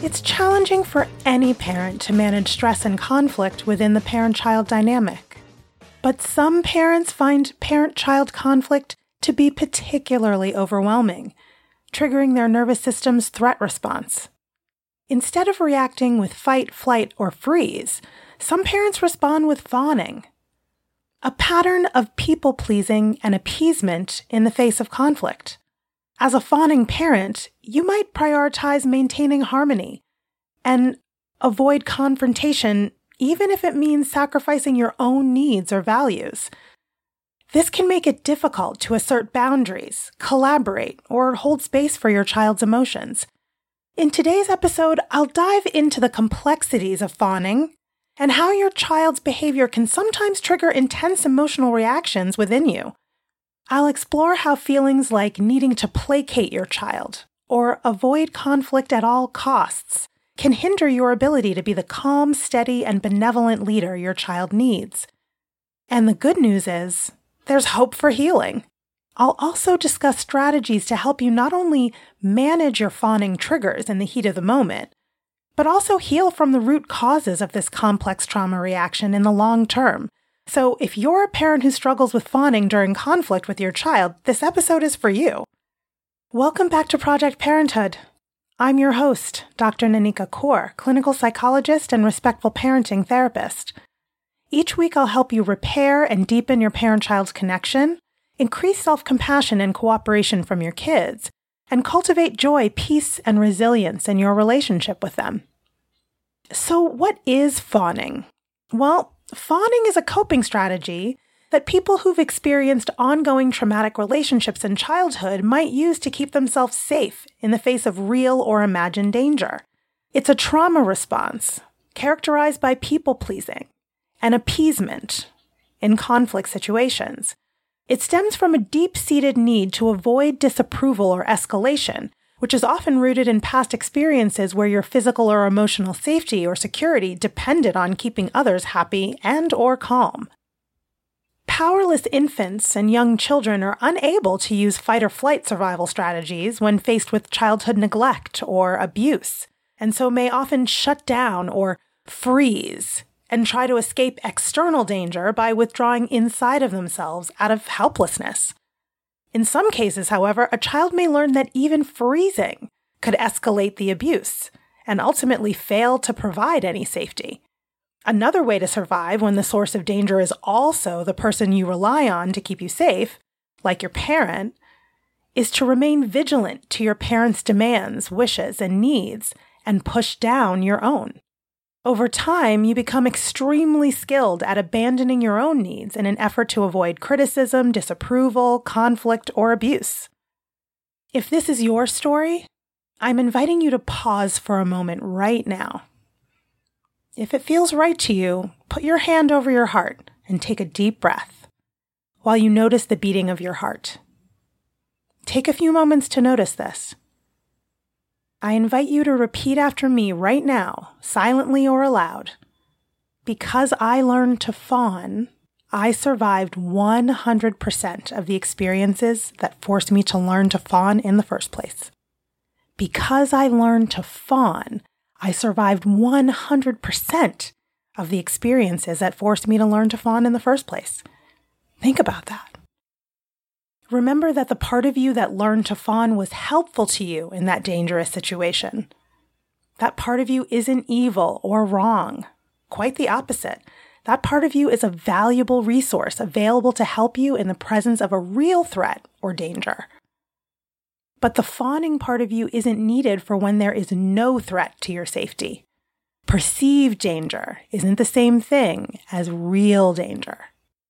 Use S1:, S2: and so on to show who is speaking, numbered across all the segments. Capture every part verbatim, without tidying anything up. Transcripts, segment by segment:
S1: It's challenging for any parent to manage stress and conflict within the parent-child dynamic. But some parents find parent-child conflict to be particularly overwhelming, triggering their nervous system's threat response. Instead of reacting with fight, flight, or freeze, some parents respond with fawning, a pattern of people-pleasing and appeasement in the face of conflict. As a fawning parent, you might prioritize maintaining harmony and avoid confrontation, even if it means sacrificing your own needs or values. This can make it difficult to assert boundaries, collaborate, or hold space for your child's emotions. In today's episode, I'll dive into the complexities of fawning and how your child's behavior can sometimes trigger intense emotional reactions within you. I'll explore how feelings like needing to placate your child or avoid conflict at all costs can hinder your ability to be the calm, steady, and benevolent leader your child needs. And the good news is, there's hope for healing. I'll also discuss strategies to help you not only manage your fawning triggers in the heat of the moment, but also heal from the root causes of this complex trauma reaction in the long term. So if you're a parent who struggles with fawning during conflict with your child, this episode is for you. Welcome back to Project Parenthood. I'm your host, Doctor Nanika Kaur, clinical psychologist and respectful parenting therapist. Each week I'll help you repair and deepen your parent-child connection, increase self-compassion and cooperation from your kids, and cultivate joy, peace, and resilience in your relationship with them. So what is fawning? Well, fawning is a coping strategy that people who've experienced ongoing traumatic relationships in childhood might use to keep themselves safe in the face of real or imagined danger. It's a trauma response characterized by people-pleasing and appeasement in conflict situations. It stems from a deep-seated need to avoid disapproval or escalation, which is often rooted in past experiences where your physical or emotional safety or security depended on keeping others happy and or calm. Powerless infants and young children are unable to use fight-or-flight survival strategies when faced with childhood neglect or abuse, and so may often shut down or freeze and try to escape external danger by withdrawing inside of themselves out of helplessness. In some cases, however, a child may learn that even freezing could escalate the abuse and ultimately fail to provide any safety. Another way to survive when the source of danger is also the person you rely on to keep you safe, like your parent, is to remain vigilant to your parent's demands, wishes, and needs and push down your own. Over time, you become extremely skilled at abandoning your own needs in an effort to avoid criticism, disapproval, conflict, or abuse. If this is your story, I'm inviting you to pause for a moment right now. If it feels right to you, put your hand over your heart and take a deep breath while you notice the beating of your heart. Take a few moments to notice this. I invite you to repeat after me right now, silently or aloud. Because I learned to fawn, I survived one hundred percent of the experiences that forced me to learn to fawn in the first place. Because I learned to fawn, I survived one hundred percent of the experiences that forced me to learn to fawn in the first place. Think about that. Remember that the part of you that learned to fawn was helpful to you in that dangerous situation. That part of you isn't evil or wrong. Quite the opposite. That part of you is a valuable resource available to help you in the presence of a real threat or danger. But the fawning part of you isn't needed for when there is no threat to your safety. Perceived danger isn't the same thing as real danger.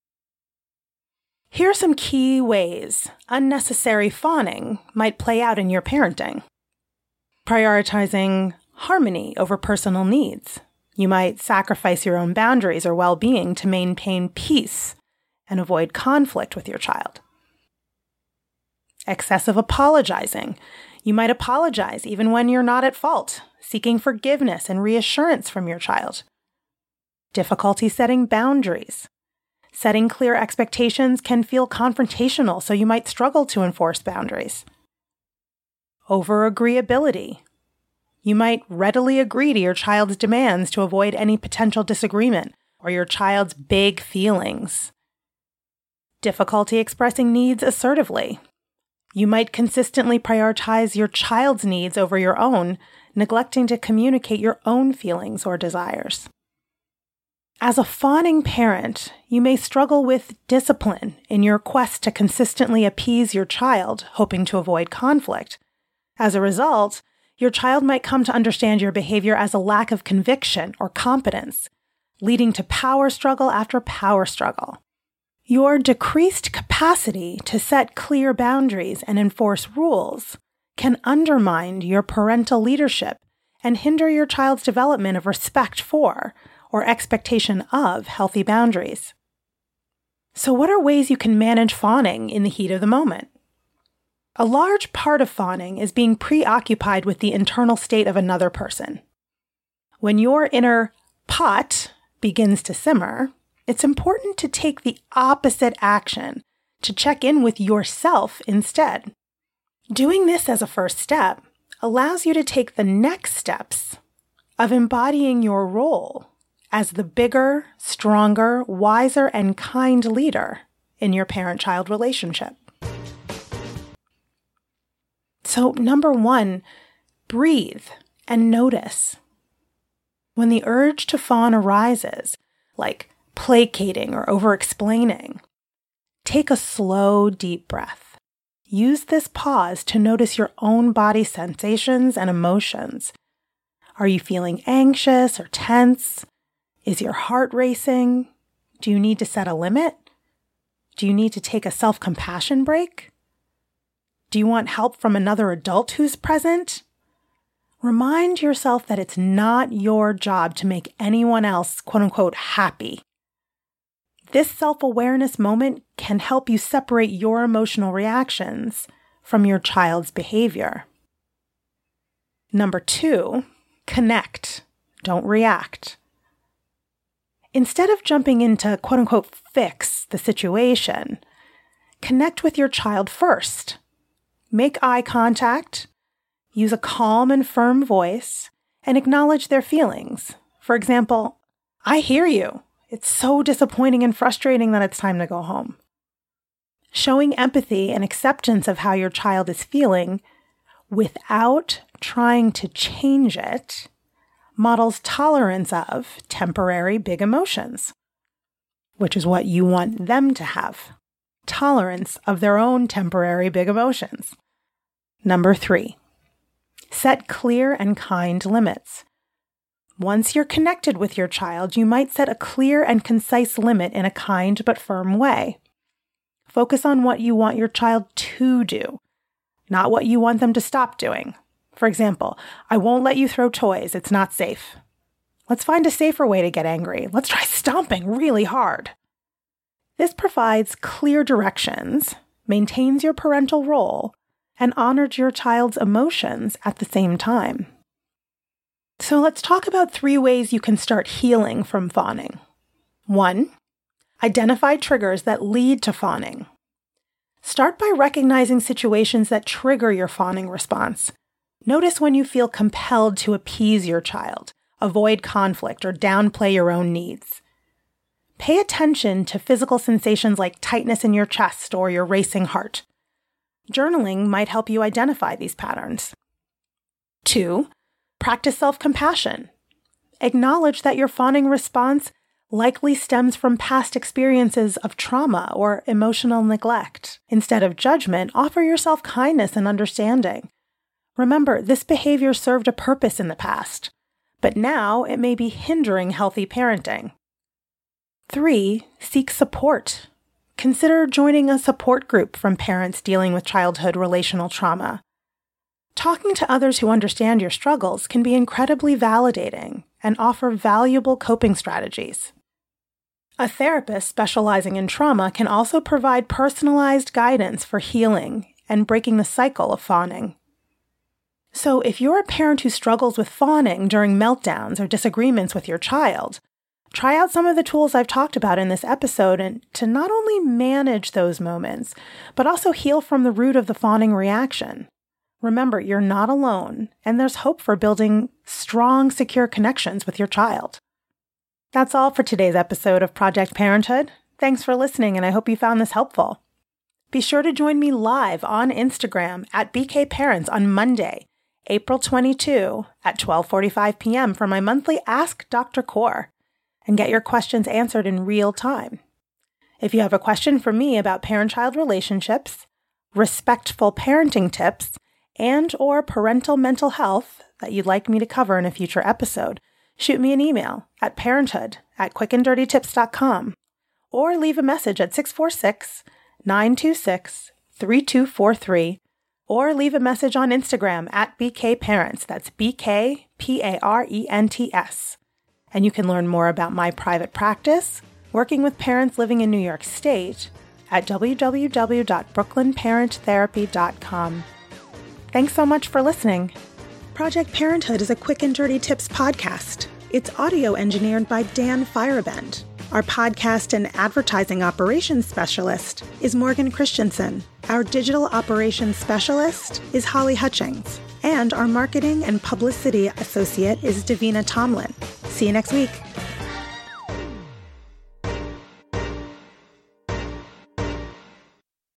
S1: Here are some key ways unnecessary fawning might play out in your parenting. Prioritizing harmony over personal needs. You might sacrifice your own boundaries or well-being to maintain peace and avoid conflict with your child. Excessive apologizing. You might apologize even when you're not at fault, seeking forgiveness and reassurance from your child. Difficulty setting boundaries. Setting clear expectations can feel confrontational, so you might struggle to enforce boundaries. Over-agreeability. You might readily agree to your child's demands to avoid any potential disagreement or your child's big feelings. Difficulty expressing needs assertively. You might consistently prioritize your child's needs over your own, neglecting to communicate your own feelings or desires. As a fawning parent, you may struggle with discipline in your quest to consistently appease your child, hoping to avoid conflict. As a result, your child might come to understand your behavior as a lack of conviction or competence, leading to power struggle after power struggle. Your decreased capacity to set clear boundaries and enforce rules can undermine your parental leadership and hinder your child's development of respect for or expectation of healthy boundaries. So what are ways you can manage fawning in the heat of the moment? A large part of fawning is being preoccupied with the internal state of another person. When your inner pot begins to simmer, it's important to take the opposite action, to check in with yourself instead. Doing this as a first step allows you to take the next steps of embodying your role as the bigger, stronger, wiser, and kind leader in your parent-child relationship. So, number one, breathe and notice. When the urge to fawn arises, like placating or over-explaining, take a slow, deep breath. Use this pause to notice your own body sensations and emotions. Are you feeling anxious or tense? Is your heart racing? Do you need to set a limit? Do you need to take a self-compassion break? Do you want help from another adult who's present? Remind yourself that it's not your job to make anyone else, quote-unquote, happy. This self-awareness moment can help you separate your emotional reactions from your child's behavior. Number two, connect. Don't react. Instead of jumping into, quote-unquote, fix the situation, connect with your child first. Make eye contact, use a calm and firm voice, and acknowledge their feelings. For example, I hear you. It's so disappointing and frustrating that it's time to go home. Showing empathy and acceptance of how your child is feeling without trying to change it models tolerance of temporary big emotions, which is what you want them to have. Tolerance of their own temporary big emotions. Number three, set clear and kind limits. Once you're connected with your child, you might set a clear and concise limit in a kind but firm way. Focus on what you want your child to do, not what you want them to stop doing. For example, I won't let you throw toys. It's not safe. Let's find a safer way to get angry. Let's try stomping really hard. This provides clear directions, maintains your parental role, and honors your child's emotions at the same time. So let's talk about three ways you can start healing from fawning. One, identify triggers that lead to fawning. Start by recognizing situations that trigger your fawning response. Notice when you feel compelled to appease your child, avoid conflict, or downplay your own needs. Pay attention to physical sensations like tightness in your chest or your racing heart. Journaling might help you identify these patterns. Two, practice self-compassion. Acknowledge that your fawning response likely stems from past experiences of trauma or emotional neglect. Instead of judgment, offer yourself kindness and understanding. Remember, this behavior served a purpose in the past, but now it may be hindering healthy parenting. Three, seek support. Consider joining a support group from parents dealing with childhood relational trauma. Talking to others who understand your struggles can be incredibly validating and offer valuable coping strategies. A therapist specializing in trauma can also provide personalized guidance for healing and breaking the cycle of fawning. So if you're a parent who struggles with fawning during meltdowns or disagreements with your child, try out some of the tools I've talked about in this episode and to not only manage those moments, but also heal from the root of the fawning reaction. remember you're not alone, and there's hope for building strong, secure connections with your child. That's all for today's episode of Project Parenthood. Thanks for listening, and I hope you found this helpful. Be sure to join me live on Instagram at B K Parents on Monday, April twenty-second at twelve forty-five p.m. for my monthly Ask Doctor Core, and get your questions answered in real time. If you have a question for me about parent-child relationships, respectful parenting tips, and or parental mental health that you'd like me to cover in a future episode, shoot me an email at parenthood at quick and dirty tips dot com or leave a message at six four six, nine two six, three two four three or leave a message on Instagram at B K Parents. That's B K P A R E N T S. And you can learn more about my private practice, working with parents living in New York State, at w w w dot brooklyn parent therapy dot com. Thanks so much for listening. Project Parenthood is a Quick and Dirty Tips podcast. It's audio engineered by Dan Firebend. Our podcast and advertising operations specialist is Morgan Christensen. Our digital operations specialist is Holly Hutchings. And our marketing and publicity associate is Davina Tomlin. See you next week.